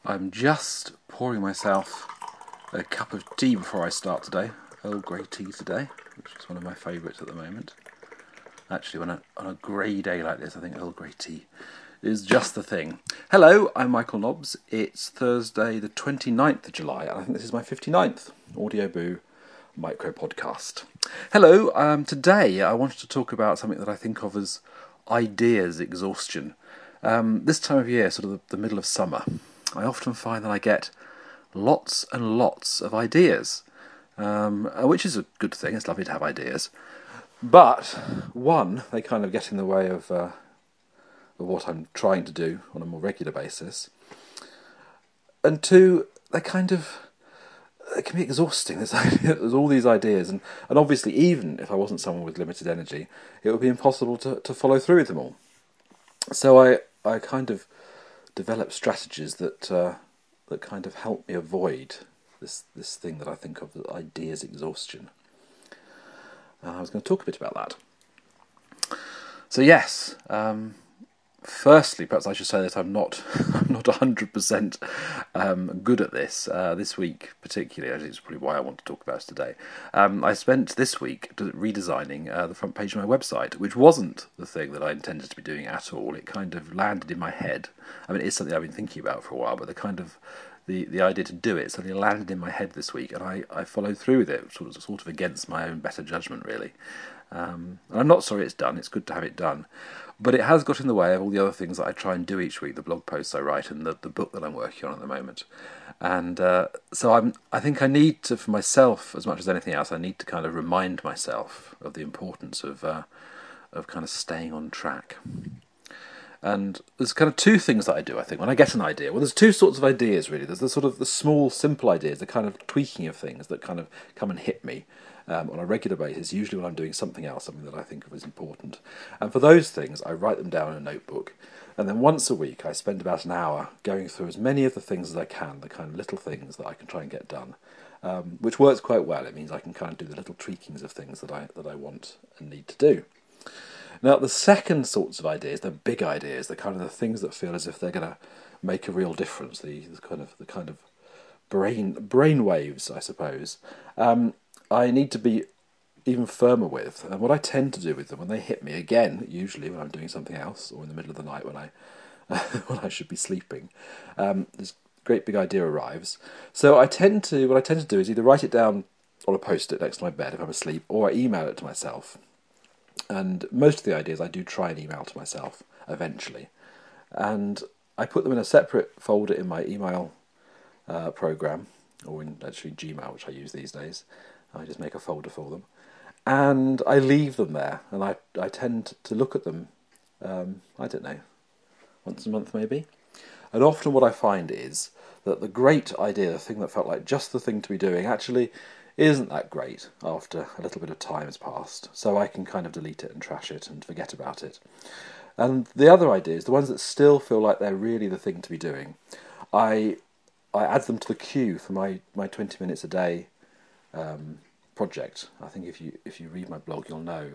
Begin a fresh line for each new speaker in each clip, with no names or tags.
I'm just pouring myself a cup of tea before I start today. Earl Grey tea today, which is one of my favourites at the moment. Actually, on a grey day like this, I think Earl Grey tea is just the thing. Hello, I'm Michael Nobbs. It's Thursday the 29th of July, and I think this is my 59th Audio Boo micro podcast. Hello, today I wanted to talk about something that I think of as ideas exhaustion. This time of year, sort of the middle of summer, I often find that I get lots and lots of ideas, which is a good thing. It's lovely to have ideas. But, one, they kind of get in the way of what I'm trying to do on a more regular basis. And two, it can be exhausting. There's all these ideas, and obviously, even if I wasn't someone with limited energy, it would be impossible to follow through with them all. So I kind of develop strategies that kind of help me avoid this thing that I think of as ideas exhaustion. I was going to talk a bit about that. So yes, firstly, perhaps I should say that I'm not 100% good at this. This week, particularly, it's probably why I want to talk about it today. I spent this week redesigning the front page of my website, which wasn't the thing that I intended to be doing at all. It kind of landed in my head. I mean, it's something I've been thinking about for a while, but the idea to do it suddenly landed in my head this week, and I followed through with it, sort of against my own better judgment, really. And I'm not sorry it's done. It's good to have it done. But it has got in the way of all the other things that I try and do each week, the blog posts I write and the book that I'm working on at the moment. And so I think I need to, for myself, as much as anything else, I need to kind of remind myself of the importance of kind of staying on track. And there's kind of two things that I do, I think, when I get an idea. Well, there's two sorts of ideas, really. There's the sort of the small, simple ideas, the kind of tweaking of things that kind of come and hit me on a regular basis, usually when I'm doing something else, something that I think of as important. And for those things, I write them down in a notebook. And then once a week, I spend about an hour going through as many of the things as I can, the kind of little things that I can try and get done, which works quite well. It means I can kind of do the little tweakings of things that I want and need to do. Now, the second sorts of ideas, the big ideas, the kind of the things that feel as if they're going to make a real difference, the kind of brain waves, I suppose, I need to be even firmer with. And what I tend to do with them when they hit me, again, usually when I'm doing something else or in the middle of the night when when I should be sleeping, this great big idea arrives. So what I tend to do is either write it down on a post-it next to my bed if I'm asleep, or I email it to myself. And most of the ideas I do try and email to myself eventually. And I put them in a separate folder in my email program, or in actually Gmail, which I use these days. I just make a folder for them. And I leave them there, and I tend to look at them, I don't know, once a month maybe. And often what I find is that the great idea, the thing that felt like just the thing to be doing, actually isn't that great after a little bit of time has passed. So I can kind of delete it and trash it and forget about it. And the other ideas, the ones that still feel like they're really the thing to be doing, I add them to the queue for my 20 minutes a day project. I think if you read my blog, you'll know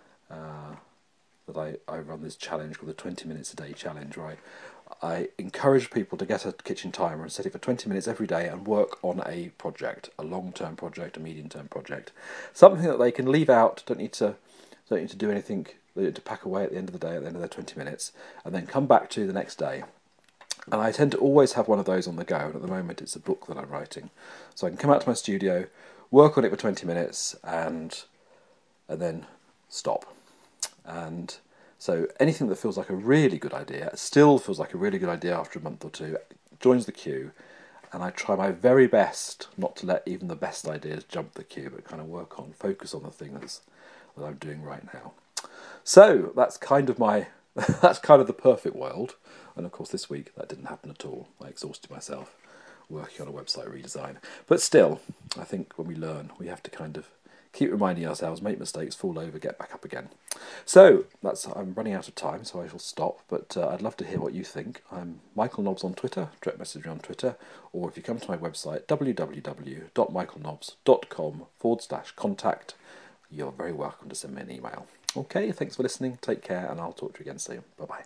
that I run this challenge called the 20 minutes a day challenge, where I encourage people to get a kitchen timer and set it for 20 minutes every day and work on a project, a long-term project, a medium-term project, something that they can leave out, don't need to do anything, they need to pack away at the end of the day, at the end of their 20 minutes, and then come back to the next day. And I tend to always have one of those on the go, and at the moment it's a book that I'm writing. So I can come out to my studio, work on it for 20 minutes, and then stop. And so anything that feels like a really good idea, still feels like a really good idea after a month or two, joins the queue, and I try my very best not to let even the best ideas jump the queue, but kind of focus on the thing that I'm doing right now. So that's kind of the perfect world. And of course this week that didn't happen at all. I exhausted myself working on a website redesign. But still, I think when we learn, we have to kind of keep reminding ourselves, make mistakes, fall over, get back up again. So I'm running out of time, so I shall stop. But I'd love to hear what you think. I'm Michael Nobbs on Twitter, direct message me on Twitter, or if you come to my website, www.michaelnobbs.com/contact, you're very welcome to send me an email. Okay, thanks for listening, take care, and I'll talk to you again soon. Bye-bye.